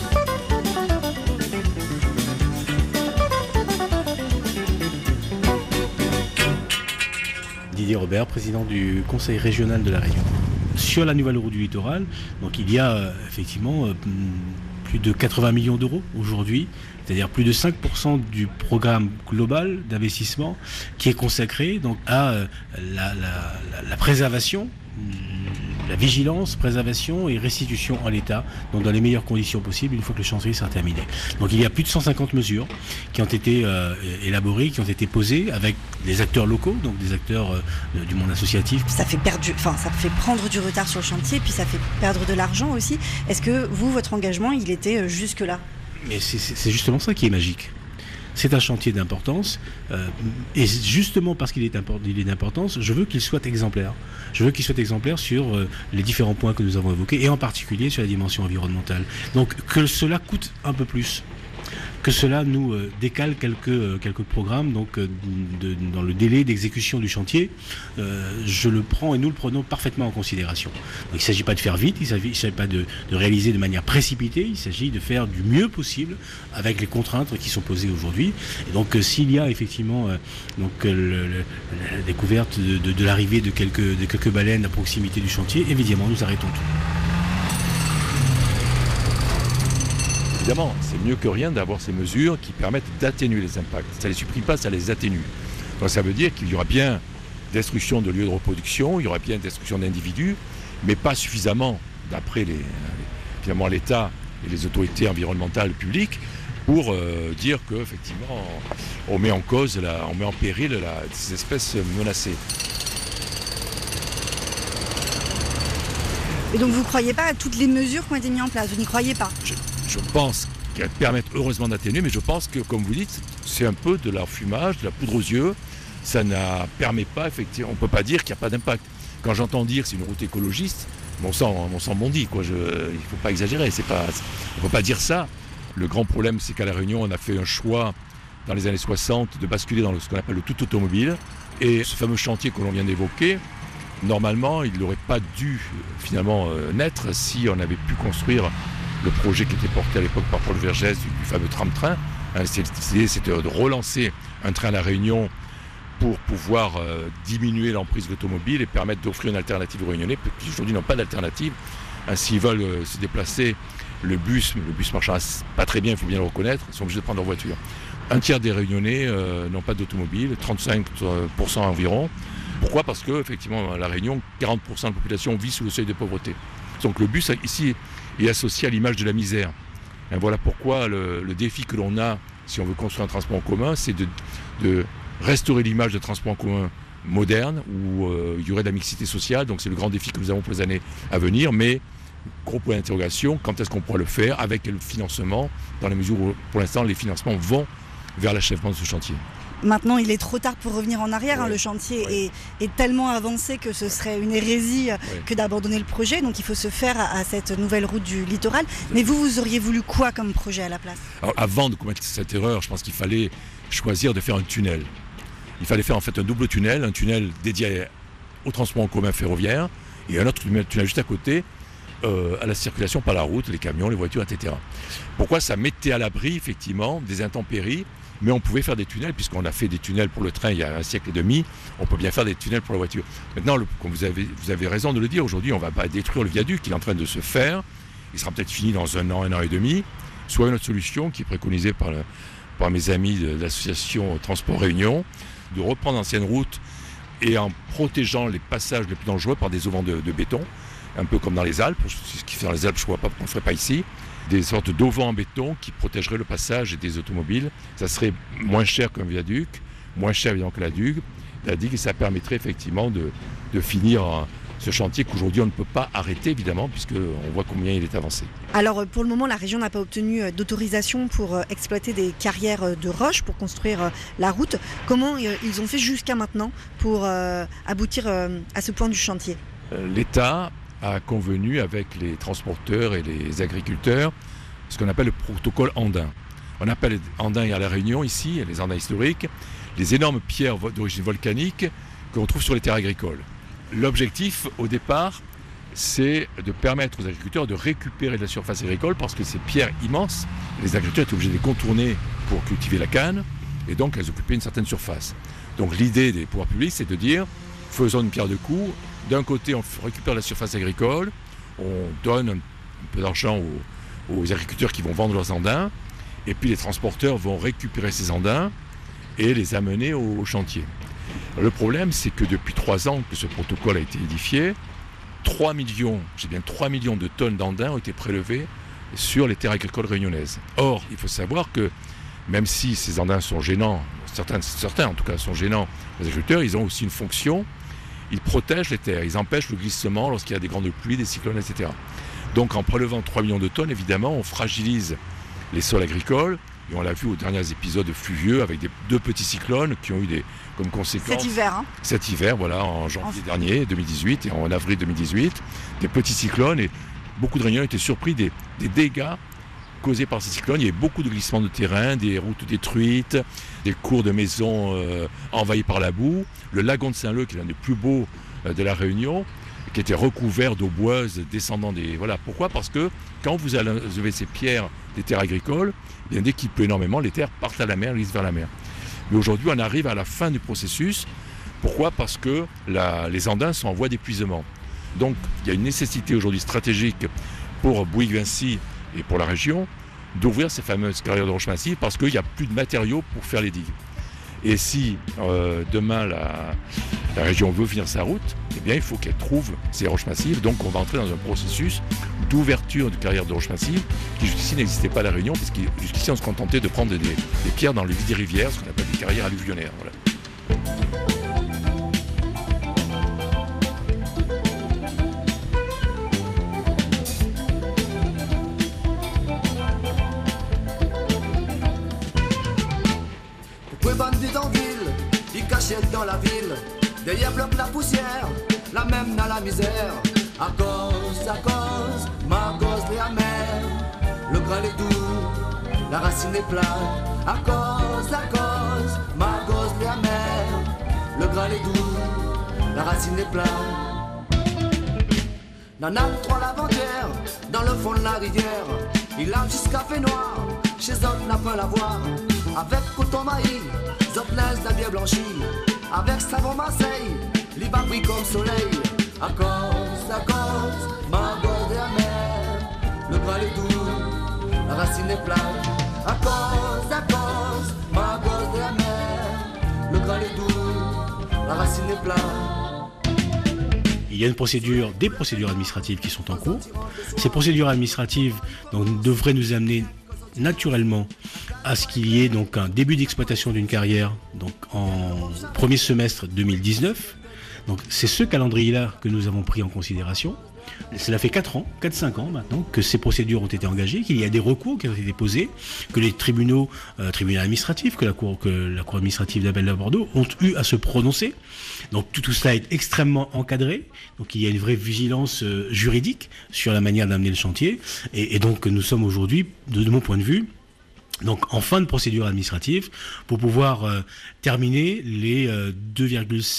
Didier Robert, président du Conseil régional de la Réunion. Sur la nouvelle route du littoral, donc il y a effectivement plus de 80 millions d'euros aujourd'hui, c'est-à-dire plus de 5% du programme global d'investissement qui est consacré donc à la préservation, la vigilance, préservation et restitution en l'état, donc dans les meilleures conditions possibles une fois que le chantier sera terminé. Donc il y a plus de 150 mesures qui ont été élaborées, qui ont été posées avec des acteurs locaux, donc des acteurs du monde associatif. Ça fait prendre du retard sur le chantier, puis ça fait perdre de l'argent aussi. Est-ce que vous, votre engagement, il était jusque-là? Mais c'est justement ça qui est magique. C'est un chantier d'importance, et justement parce qu'il est d'importance, je veux qu'il soit exemplaire. Je veux qu'il soit exemplaire sur les différents points que nous avons évoqués, et en particulier sur la dimension environnementale. Donc que cela coûte un peu plus, que cela nous décale quelques programmes donc, dans le délai d'exécution du chantier, je le prends et nous le prenons parfaitement en considération. Donc, il ne s'agit pas de faire vite, il ne s'agit pas de réaliser de manière précipitée, il s'agit de faire du mieux possible avec les contraintes qui sont posées aujourd'hui. Et donc s'il y a effectivement la découverte de l'arrivée de quelques baleines à proximité du chantier, évidemment nous arrêtons tout. Évidemment, c'est mieux que rien d'avoir ces mesures qui permettent d'atténuer les impacts. Ça ne les supprime pas, ça les atténue. Donc ça veut dire qu'il y aura bien destruction de lieux de reproduction, il y aura bien destruction d'individus, mais pas suffisamment, d'après finalement l'État et les autorités environnementales publiques, pour dire qu'effectivement on met en cause, on met en péril ces espèces menacées. Et donc vous ne croyez pas à toutes les mesures qui ont été mises en place? Vous n'y croyez pas? Je pense qu'elles permettent heureusement d'atténuer, mais je pense que, comme vous dites, c'est un peu de l'enfumage, de la poudre aux yeux. Ça ne permet pas, effectivement, on ne peut pas dire qu'il n'y a pas d'impact. Quand j'entends dire que c'est une route écologiste, mon sang bondit, quoi. Il ne faut pas exagérer, on ne peut pas dire ça. Le grand problème, c'est qu'à La Réunion, on a fait un choix dans les années 60 de basculer dans ce qu'on appelle le tout automobile. Et ce fameux chantier que l'on vient d'évoquer, normalement, il n'aurait pas dû finalement naître si on avait pu construire le projet qui était porté à l'époque par Paul Vergès du fameux tram-train. L'idée, c'était de relancer un train à La Réunion pour pouvoir diminuer l'emprise de l'automobile et permettre d'offrir une alternative aux Réunionnais qui aujourd'hui n'ont pas d'alternative. S'ils veulent se déplacer, le bus marchant pas très bien, il faut bien le reconnaître, ils sont obligés de prendre leur voiture. Un tiers des Réunionnais n'ont pas d'automobile, 35% environ. Pourquoi? Parce que effectivement, à La Réunion, 40% de la population vit sous le seuil de pauvreté. Donc le bus ici est associé à l'image de la misère. Et voilà pourquoi le défi que l'on a, si on veut construire un transport en commun, c'est de restaurer l'image de transport en commun moderne, où il y aurait de la mixité sociale. Donc c'est le grand défi que nous avons pour les années à venir. Mais, gros point d'interrogation, quand est-ce qu'on pourra le faire, avec quel financement, dans la mesure où, pour l'instant, les financements vont vers l'achèvement de ce chantier. Maintenant, il est trop tard pour revenir en arrière. Ouais. Le chantier est tellement avancé que ce serait une hérésie que d'abandonner le projet. Donc, il faut se faire à cette nouvelle route du littoral. Mais vous auriez voulu quoi comme projet à la place? Alors, avant de commettre cette erreur, je pense qu'il fallait choisir de faire un tunnel. Il fallait faire en fait un double tunnel, un tunnel dédié au transport en commun ferroviaire et un autre tunnel juste à côté à la circulation par la route, les camions, les voitures, etc. Pourquoi? Ça mettait à l'abri, effectivement, des intempéries mais on pouvait faire des tunnels, puisqu'on a fait des tunnels pour le train il y a 1 siècle et demi, on peut bien faire des tunnels pour la voiture. Maintenant, comme vous avez raison de le dire, aujourd'hui on ne va pas détruire le viaduc, il est en train de se faire, il sera peut-être fini dans 1 an et demi, soit une autre solution qui est préconisée par mes amis de l'association Transport Réunion, de reprendre l'ancienne route et en protégeant les passages les plus dangereux par des auvents de béton, un peu comme dans les Alpes, ce qui fait dans les Alpes, je ne vois pas pourquoi on ne le ferait pas ici, des sortes d'auvents en béton qui protégeraient le passage des automobiles. Ça serait moins cher qu'un viaduc, moins cher évidemment que la digue, et ça permettrait effectivement de finir ce chantier qu'aujourd'hui on ne peut pas arrêter évidemment, puisqu'on voit combien il est avancé. Alors pour le moment, la région n'a pas obtenu d'autorisation pour exploiter des carrières de roches pour construire la route. Comment ils ont fait jusqu'à maintenant pour aboutir à ce point du chantier ? L'État a convenu avec les transporteurs et les agriculteurs ce qu'on appelle le protocole andin. On appelle andin à la Réunion ici, les andins historiques, les énormes pierres d'origine volcanique que l'on trouve sur les terres agricoles. L'objectif au départ, c'est de permettre aux agriculteurs de récupérer de la surface agricole, parce que ces pierres immenses, les agriculteurs étaient obligés de les contourner pour cultiver la canne, et donc elles occupaient une certaine surface. Donc l'idée des pouvoirs publics, c'est de dire, faisons une pierre de coups, d'un côté on récupère la surface agricole, on donne un peu d'argent aux agriculteurs qui vont vendre leurs andins, et puis les transporteurs vont récupérer ces andins et les amener au chantier. Le problème, c'est que depuis 3 ans que ce protocole a été édifié, 3 millions de tonnes d'andins ont été prélevées sur les terres agricoles réunionnaises. Or, il faut savoir que même si ces andins sont gênants, certains en tout cas sont gênants, les agriculteurs, ils ont aussi une fonction, ils protègent les terres, ils empêchent le glissement lorsqu'il y a des grandes pluies, des cyclones, etc. Donc en prélevant 3 millions de tonnes, évidemment, on fragilise les sols agricoles, et on l'a vu aux derniers épisodes fluvieux avec 2 petits cyclones qui ont eu comme conséquence... Cet hiver, voilà, en janvier dernier, 2018, et en avril 2018, des petits cyclones, et beaucoup de Réunionnais étaient surpris des dégâts causés par ces cyclones. Il y a eu beaucoup de glissements de terrain, des routes détruites, des cours de maisons envahis par la boue, le lagon de Saint-Leu, qui est l'un des plus beaux de la Réunion, qui était recouvert d'eau boueuse descendant des... Voilà, pourquoi ? Parce que quand vous enlevez ces pierres des terres agricoles, bien, dès qu'il pleut énormément, les terres partent à la mer, glissent vers la mer. Mais aujourd'hui, on arrive à la fin du processus. Pourquoi ? Parce que les andins sont en voie d'épuisement. Donc, il y a une nécessité aujourd'hui stratégique pour Bouygues-Vinci et pour la région d'ouvrir ces fameuses carrières de roches massives, parce qu'il n'y a plus de matériaux pour faire les digues. Et si demain la région veut finir sa route, eh bien il faut qu'elle trouve ces roches massives. Donc on va entrer dans un processus d'ouverture de carrières de roches massives qui jusqu'ici n'existait pas à la Réunion, puisque jusqu'ici on se contentait de prendre des pierres dans le lit des rivières, ce qu'on appelle des carrières alluvionnaires. Voilà. Dans la ville, derrière bloque la poussière, la même dans la misère. À cause, ma cause est amère. Le grain est doux, la racine est plate. À cause, ma cause est amère. Le grain est doux, la racine est plate. N'en a 3 lavandères, dans le fond de la rivière. Il a jusqu'à fait noir, chez eux n'a pas la voir. Avec coton maïs, Zopnez la bière blanchie, avec savon Marseille, l'hiver brille comme soleil. À cause, ma gorge est amère, le bras est doux, la racine est plate. À cause, ma gorge est amère, le bras est doux, la racine est plate. Il y a des procédures administratives qui sont en cours. Ces procédures administratives devraient nous amener naturellement à ce qu'il y ait donc un début d'exploitation d'une carrière donc en premier semestre 2019. Donc c'est ce calendrier-là que nous avons pris en considération. Cela fait 4-5 ans maintenant que ces procédures ont été engagées, qu'il y a des recours qui ont été déposés, que les tribunaux administratifs, que la cour administrative d'appel de Bordeaux ont eu à se prononcer. Donc tout cela est extrêmement encadré. Donc il y a une vraie vigilance juridique sur la manière d'amener le chantier. Et donc nous sommes aujourd'hui, de mon point de vue, donc en fin de procédure administrative pour pouvoir terminer les 2,7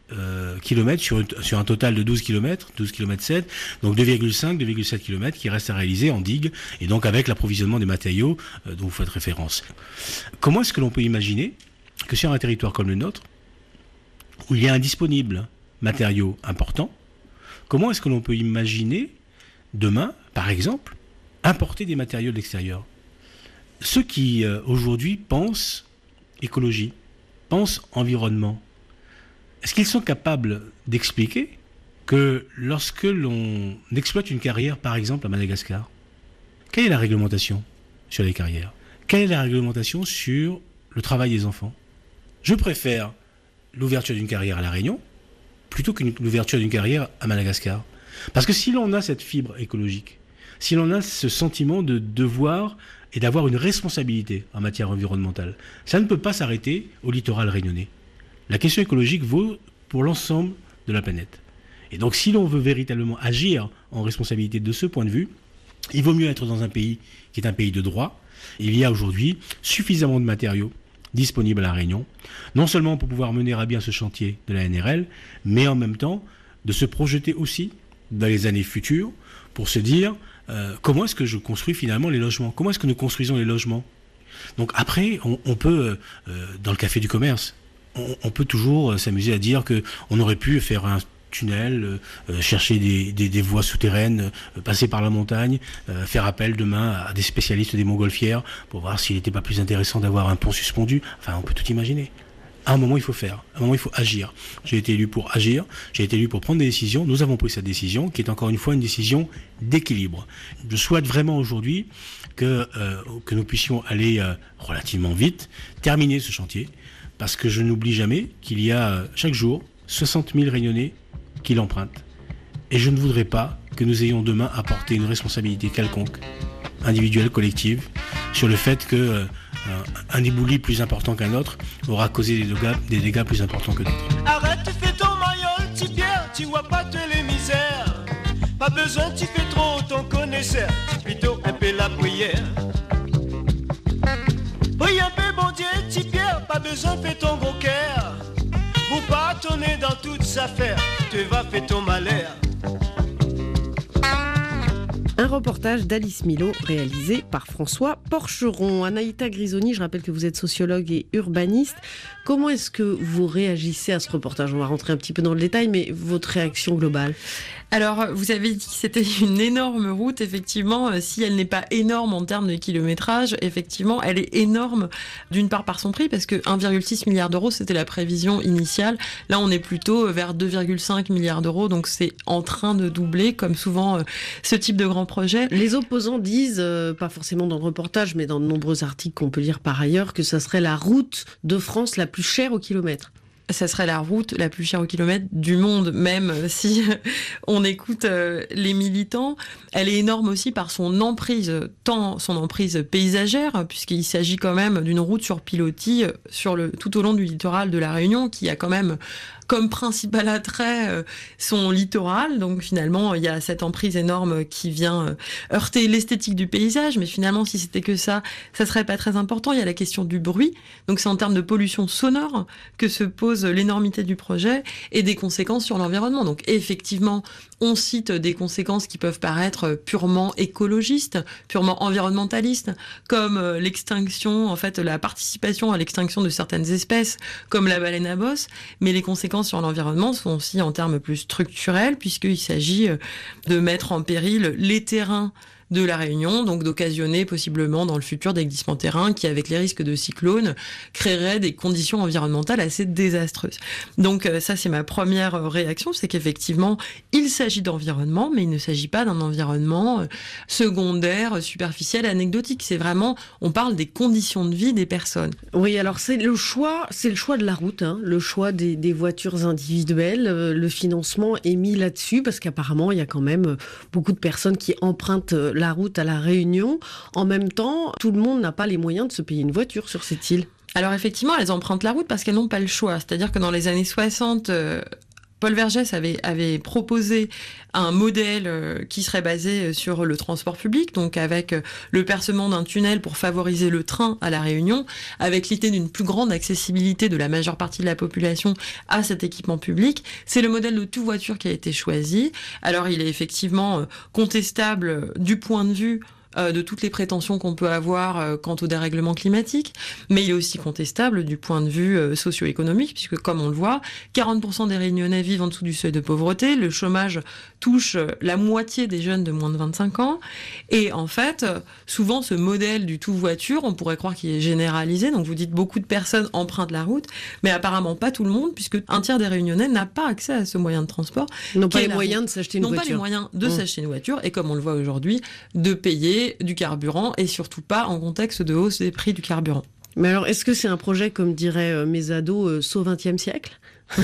km sur un total de 12 km 7, donc 2,7 km qui restent à réaliser en digue, et donc avec l'approvisionnement des matériaux dont vous faites référence. Comment est-ce que l'on peut imaginer que sur un territoire comme le nôtre, où il y a un disponible matériau important, comment est-ce que l'on peut imaginer demain, par exemple, importer des matériaux de l'extérieur? Ceux qui aujourd'hui pensent écologie, pensent environnement, est-ce qu'ils sont capables d'expliquer que lorsque l'on exploite une carrière, par exemple à Madagascar, quelle est la réglementation sur les carrières? Quelle est la réglementation sur le travail des enfants? Je préfère l'ouverture d'une carrière à La Réunion plutôt que l'ouverture d'une carrière à Madagascar. Parce que si l'on a cette fibre écologique, si l'on a ce sentiment de devoir et d'avoir une responsabilité en matière environnementale, ça ne peut pas s'arrêter au littoral réunionnais. La question écologique vaut pour l'ensemble de la planète. Et donc si l'on veut véritablement agir en responsabilité de ce point de vue, il vaut mieux être dans un pays qui est un pays de droit. Il y a aujourd'hui suffisamment de matériaux disponibles à La Réunion, non seulement pour pouvoir mener à bien ce chantier de la NRL, mais en même temps de se projeter aussi dans les années futures pour se dire comment est-ce que je construis finalement les logements, comment est-ce que nous construisons les logements. Donc après, on peut, dans le café du commerce, on peut toujours s'amuser à dire qu'on aurait pu faire un tunnel, chercher des voies souterraines, passer par la montagne, faire appel demain à des spécialistes des montgolfières pour voir s'il n'était pas plus intéressant d'avoir un pont suspendu. Enfin, on peut tout imaginer. À un moment, il faut faire. À un moment, il faut agir. J'ai été élu pour agir. J'ai été élu pour prendre des décisions. Nous avons pris cette décision, qui est encore une fois une décision d'équilibre. Je souhaite vraiment aujourd'hui que nous puissions aller relativement vite, terminer ce chantier, parce que je n'oublie jamais qu'il y a chaque jour 60 000 Réunionnais qui l'empruntent. Et je ne voudrais pas que nous ayons demain à porter une responsabilité quelconque, individuelle, collective, sur le fait que un éboulis plus important qu'un autre aura causé des dégâts plus importants que d'autres. Arrête, tu fais ton maillot, petit Pierre, tu vois pas toutes les misères. Pas besoin, tu fais trop ton connaisseur, tu plutôt un peu la prière. Prie un peu, bon Dieu, petit Pierre, pas besoin, fais ton gros cœur. Pour pas tourner dans toute sa affaire, tu vas faire ton malheur. Un reportage d'Alice Milo réalisé par François Porcheron. Anaïta Grisoni, je rappelle que vous êtes sociologue et urbaniste. Comment est-ce que vous réagissez à ce reportage? On va rentrer un petit peu dans le détail, mais votre réaction globale? Alors, vous avez dit que c'était une énorme route. Effectivement, si elle n'est pas énorme en termes de kilométrage, effectivement, elle est énorme d'une part par son prix, parce que 1,6 milliard d'euros, c'était la prévision initiale. Là, on est plutôt vers 2,5 milliards d'euros, donc c'est en train de doubler, comme souvent ce type de grand projet. Les opposants disent, pas forcément dans le reportage, mais dans de nombreux articles qu'on peut lire par ailleurs, que ça serait la route de France la plus chère au kilomètre. Ça serait la route la plus chère au kilomètre du monde, même si on écoute les militants. Elle est énorme aussi par son emprise, tant son emprise paysagère, puisqu'il s'agit quand même d'une route sur pilotis tout au long du littoral de La Réunion, qui a quand même comme principal attrait son littoral. Donc finalement, il y a cette emprise énorme qui vient heurter l'esthétique du paysage. Mais finalement, si c'était que ça serait pas très important. Il y a la question du bruit. Donc c'est en termes de pollution sonore que se pose l'énormité du projet et des conséquences sur l'environnement. Donc effectivement, on cite des conséquences qui peuvent paraître purement écologistes, purement environnementalistes, comme l'extinction, en fait, la participation à l'extinction de certaines espèces, comme la baleine à bosse. Mais les conséquences sur l'environnement sont aussi en termes plus structurels, puisqu'il s'agit de mettre en péril les terrains de La Réunion, donc d'occasionner possiblement dans le futur des glissements de terrain qui, avec les risques de cyclones, créeraient des conditions environnementales assez désastreuses. Donc ça, c'est ma première réaction, c'est qu'effectivement, il s'agit d'environnement, mais il ne s'agit pas d'un environnement secondaire, superficiel, anecdotique. C'est vraiment, on parle des conditions de vie des personnes. Oui, alors c'est le choix de la route, hein, le choix des voitures individuelles. Le financement est mis là-dessus parce qu'apparemment, il y a quand même beaucoup de personnes qui empruntent la route à La Réunion. En même temps, tout le monde n'a pas les moyens de se payer une voiture sur cette île. Alors effectivement, elles empruntent la route parce qu'elles n'ont pas le choix. C'est-à-dire que dans les années 60, Paul Vergès avait proposé un modèle qui serait basé sur le transport public, donc avec le percement d'un tunnel pour favoriser le train à La Réunion, avec l'idée d'une plus grande accessibilité de la majeure partie de la population à cet équipement public. C'est le modèle de tout-voiture qui a été choisi. Alors il est effectivement contestable du point de vue de toutes les prétentions qu'on peut avoir quant au dérèglement climatique, mais il est aussi contestable du point de vue socio-économique, puisque comme on le voit, 40% des Réunionnais vivent en dessous du seuil de pauvreté, le chômage touche la moitié des jeunes de moins de 25 ans, et en fait, souvent ce modèle du tout-voiture, on pourrait croire qu'il est généralisé, donc vous dites beaucoup de personnes empruntent la route, mais apparemment pas tout le monde, puisque un tiers des Réunionnais n'a pas accès à ce moyen de transport. N'ont pas les moyens de s'acheter une voiture. N'ont pas les moyens de s'acheter une voiture, et comme on le voit aujourd'hui, de payer du carburant et surtout pas en contexte de hausse des prix du carburant. Mais alors, est-ce que c'est un projet, comme diraient mes ados, saut 20e siècle ?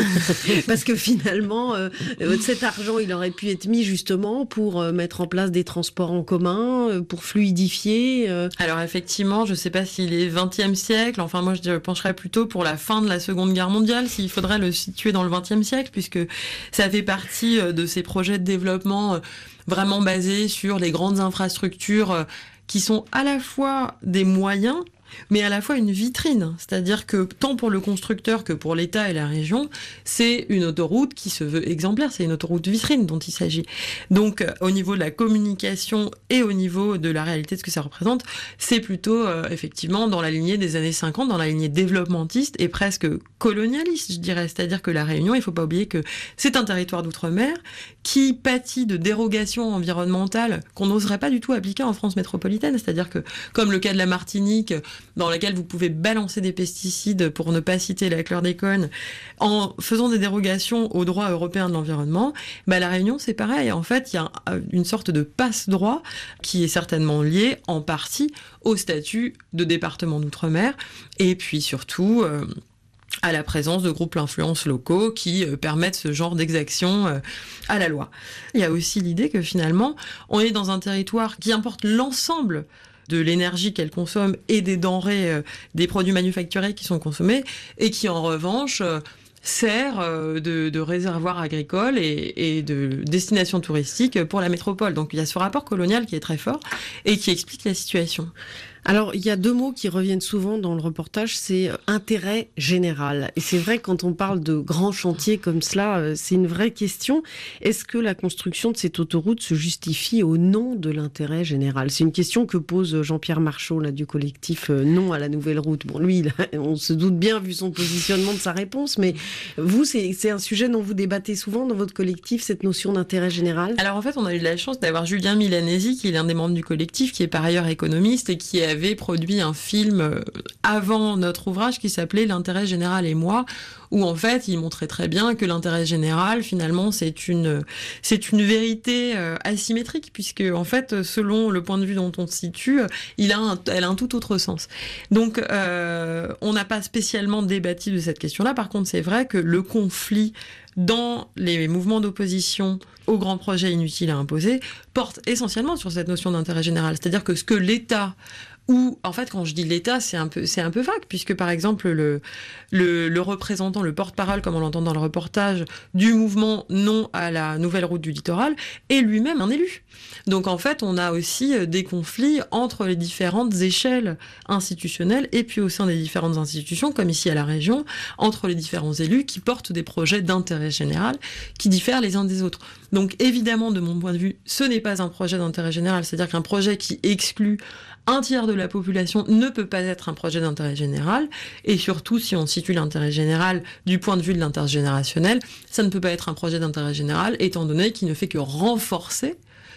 Parce que finalement, cet argent, il aurait pu être mis justement pour mettre en place des transports en commun, pour fluidifier. Alors effectivement, je ne sais pas s'il est 20e siècle, enfin moi je pencherais plutôt pour la fin de la Seconde Guerre mondiale, s'il faudrait le situer dans le 20e siècle, puisque ça fait partie de ces projets de développement vraiment basés sur les grandes infrastructures qui sont à la fois des moyens, mais à la fois une vitrine. C'est-à-dire que tant pour le constructeur que pour l'État et la région, c'est une autoroute qui se veut exemplaire, c'est une autoroute vitrine dont il s'agit. Donc au niveau de la communication et au niveau de la réalité de ce que ça représente, c'est plutôt effectivement dans la lignée des années 50, dans la lignée développementiste et presque colonialiste, je dirais. C'est-à-dire que la Réunion, il ne faut pas oublier que c'est un territoire d'outre-mer qui pâtit de dérogations environnementales qu'on n'oserait pas du tout appliquer en France métropolitaine. C'est-à-dire que, comme le cas de la Martinique, dans laquelle vous pouvez balancer des pesticides, pour ne pas citer la chlordécone, en faisant des dérogations au droit européen de l'environnement, la Réunion, c'est pareil. En fait, il y a une sorte de passe-droit qui est certainement lié en partie au statut de département d'outre-mer, et puis surtout à la présence de groupes d'influence locaux qui permettent ce genre d'exaction à la loi. Il y a aussi l'idée que finalement, on est dans un territoire qui importe l'ensemble de l'énergie qu'elle consomme et des denrées, des produits manufacturés qui sont consommés, et qui en revanche sert de réservoir agricole et de destination touristique pour la métropole. Donc il y a ce rapport colonial qui est très fort et qui explique la situation. Alors, il y a deux mots qui reviennent souvent dans le reportage, c'est intérêt général. Et c'est vrai, quand on parle de grands chantiers comme cela, c'est une vraie question. Est-ce que la construction de cette autoroute se justifie au nom de l'intérêt général ? C'est une question que pose Jean-Pierre Marchaud, là, du collectif Non à la Nouvelle Route. Bon, lui, on se doute bien, vu son positionnement, de sa réponse, mais vous, c'est un sujet dont vous débattez souvent dans votre collectif, cette notion d'intérêt général ? Alors, en fait, on a eu de la chance d'avoir Julien Milanesi, qui est l'un des membres du collectif, qui est par ailleurs économiste et qui avait produit un film avant notre ouvrage qui s'appelait L'intérêt général et moi, où en fait il montrait très bien que l'intérêt général finalement c'est une vérité asymétrique, puisque en fait selon le point de vue dont on se situe, elle a un tout autre sens. Donc on n'a pas spécialement débattu de cette question-là. Par contre, c'est vrai que le conflit dans les mouvements d'opposition aux grands projets inutiles à imposer porte essentiellement sur cette notion d'intérêt général. C'est-à-dire que ce que l'État, ou en fait quand je dis l'État, c'est un peu vague, puisque par exemple le représentant, le porte-parole, comme on l'entend dans le reportage, du mouvement Non à la Nouvelle Route du Littoral est lui-même un élu. Donc en fait on a aussi des conflits entre les différentes échelles institutionnelles et puis au sein des différentes institutions, comme ici à la région, entre les différents élus qui portent des projets d'intérêt général qui diffèrent les uns des autres. Donc évidemment, de mon point de vue, ce n'est pas un projet d'intérêt général, c'est-à-dire qu'un projet qui exclut un tiers de la population ne peut pas être un projet d'intérêt général, et surtout si on situe l'intérêt général du point de vue de l'intergénérationnel, ça ne peut pas être un projet d'intérêt général étant donné qu'il ne fait que renforcer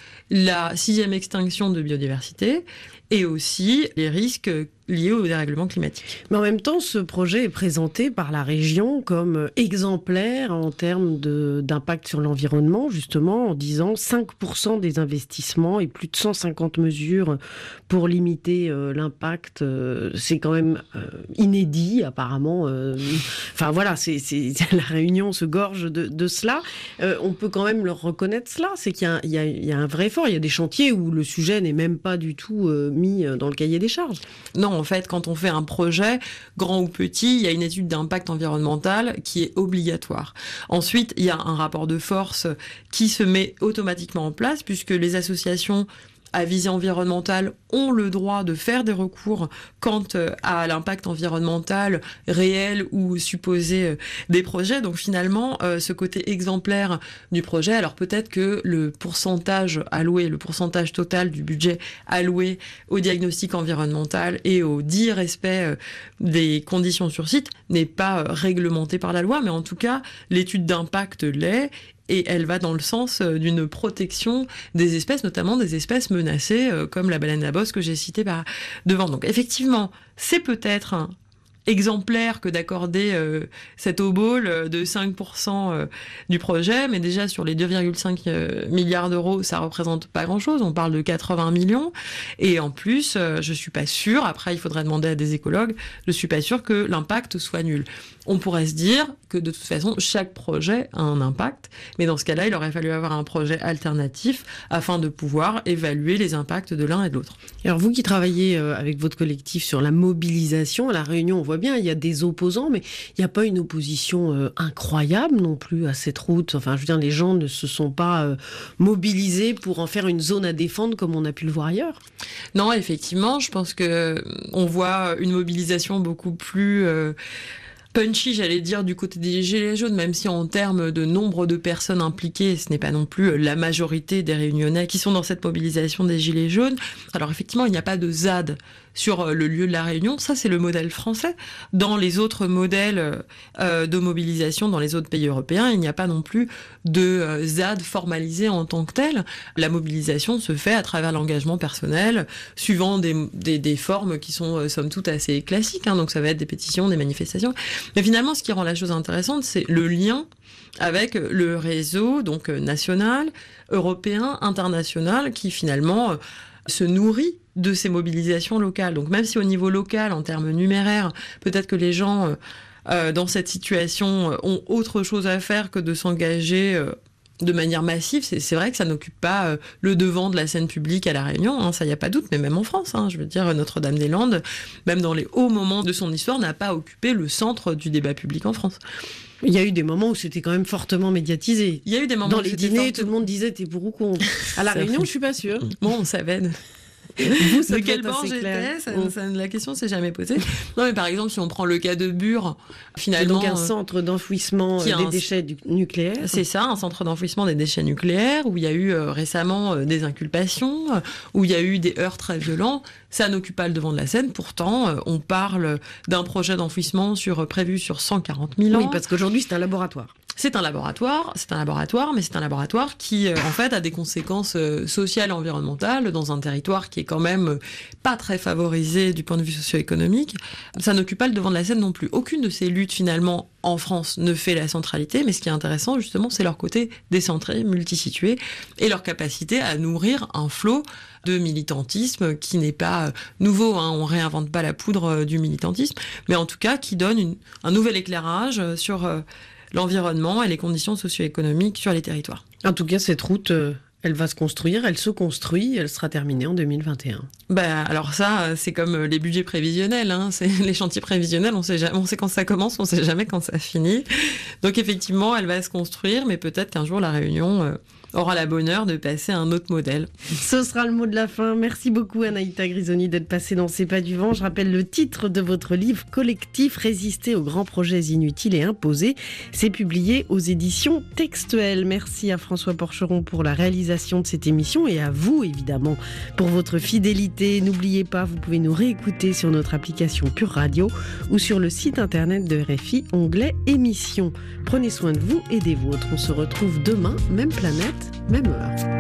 la 6e extinction de biodiversité et aussi les risques liés au dérèglement climatique. Mais en même temps, ce projet est présenté par la région comme exemplaire en termes d'impact sur l'environnement, justement en disant 5% des investissements et plus de 150 mesures pour limiter l'impact. C'est quand même inédit, apparemment. Enfin voilà, la Réunion se gorge de cela. On peut quand même leur reconnaître cela, c'est qu'il y a un vrai fort. Il y a des chantiers où le sujet n'est même pas du tout mis dans le cahier des charges. Non, en fait, quand on fait un projet, grand ou petit, il y a une étude d'impact environnemental qui est obligatoire. Ensuite, il y a un rapport de force qui se met automatiquement en place puisque les associations à visée environnementale ont le droit de faire des recours quant à l'impact environnemental réel ou supposé des projets. Donc finalement, ce côté exemplaire du projet, alors peut-être que le pourcentage total du budget alloué au diagnostic environnemental et au dit respect des conditions sur site n'est pas réglementé par la loi, mais en tout cas, l'étude d'impact l'est. Et elle va dans le sens d'une protection des espèces, notamment des espèces menacées, comme la baleine à bosse que j'ai citée devant. Donc effectivement, c'est peut-être exemplaire que d'accorder cet obol de 5% du projet, mais déjà sur les 2,5 milliards d'euros, ça représente pas grand-chose, on parle de 80 millions, et en plus, je suis pas sûre, après il faudrait demander à des écologues, je suis pas sûre que l'impact soit nul. On pourrait se dire que de toute façon, chaque projet a un impact, mais dans ce cas-là, il aurait fallu avoir un projet alternatif afin de pouvoir évaluer les impacts de l'un et de l'autre. Alors vous qui travaillez avec votre collectif sur la mobilisation, à La Réunion, on voit bien, il y a des opposants, mais il n'y a pas une opposition incroyable non plus à cette route. Enfin, je veux dire, les gens ne se sont pas mobilisés pour en faire une zone à défendre comme on a pu le voir ailleurs. Non, effectivement, je pense que on voit une mobilisation beaucoup plus punchy, j'allais dire, du côté des Gilets jaunes, même si en termes de nombre de personnes impliquées, ce n'est pas non plus la majorité des Réunionnais qui sont dans cette mobilisation des Gilets jaunes. Alors effectivement, il n'y a pas de ZAD sur le lieu de la Réunion. Ça, c'est le modèle français. Dans les autres modèles de mobilisation dans les autres pays européens, il n'y a pas non plus de ZAD formalisé en tant que tel. La mobilisation se fait à travers l'engagement personnel, suivant des formes qui sont somme toute assez classiques. Donc ça va être des pétitions, des manifestations. Mais finalement, ce qui rend la chose intéressante, c'est le lien avec le réseau donc national, européen, international, qui finalement se nourrit de ces mobilisations locales. Donc même si au niveau local, en termes numéraires, peut-être que les gens dans cette situation ont autre chose à faire que de s'engager de manière massive, c'est vrai que ça n'occupe pas le devant de la scène publique à La Réunion, ça y a pas doute, mais même en France, je veux dire, Notre-Dame-des-Landes, même dans les hauts moments de son histoire, n'a pas occupé le centre du débat public en France. Il y a eu des moments où c'était quand même fortement médiatisé. Il y a eu des moments dans les dîners, tout le monde disait t'es pour ou contre. À La Réunion, je suis pas sûre. Bon, on savait. Vous, de quel banc j'étais, la question s'est jamais posée. Non, mais par exemple, si on prend le cas de Bure, finalement, c'est donc un centre d'enfouissement des déchets nucléaires. C'est ça, un centre d'enfouissement des déchets nucléaires où il y a eu récemment des inculpations, où il y a eu des heurts très violents. Ça n'occupe pas le devant de la scène. Pourtant, on parle d'un projet d'enfouissement prévu sur 140 000 ans. Oui, parce qu'aujourd'hui, c'est un laboratoire. C'est un laboratoire, mais c'est un laboratoire qui, en fait, a des conséquences sociales et environnementales dans un territoire qui est quand même pas très favorisé du point de vue socio-économique. Ça n'occupe pas le devant de la scène non plus. Aucune de ces luttes, finalement, en France, ne fait la centralité, mais ce qui est intéressant, justement, c'est leur côté décentré, multisitué, et leur capacité à nourrir un flot de militantisme qui n'est pas nouveau, on réinvente pas la poudre du militantisme, mais en tout cas qui donne un nouvel éclairage sur l'environnement et les conditions socio-économiques sur les territoires. En tout cas, cette route, elle va se construire, elle se construit, elle sera terminée en 2021. Alors ça, c'est comme les budgets prévisionnels, c'est les chantiers prévisionnels, on sait quand ça commence, on sait jamais quand ça finit. Donc effectivement, elle va se construire, mais peut-être qu'un jour la Réunion aura la bonne heure de passer à un autre modèle. Ce sera le mot de la fin. Merci beaucoup Anaïta Grisoni d'être passée dans C'est pas du vent. Je rappelle le titre de votre livre collectif Résister aux grands projets inutiles et imposés. C'est publié aux éditions Textuelles. Merci à François Porcheron pour la réalisation de cette émission et à vous évidemment pour votre fidélité. N'oubliez pas, vous pouvez nous réécouter sur notre application Pure Radio ou sur le site internet de RFI, onglet émissions. Prenez soin de vous et des vôtres. On se retrouve demain, même planète, même heure.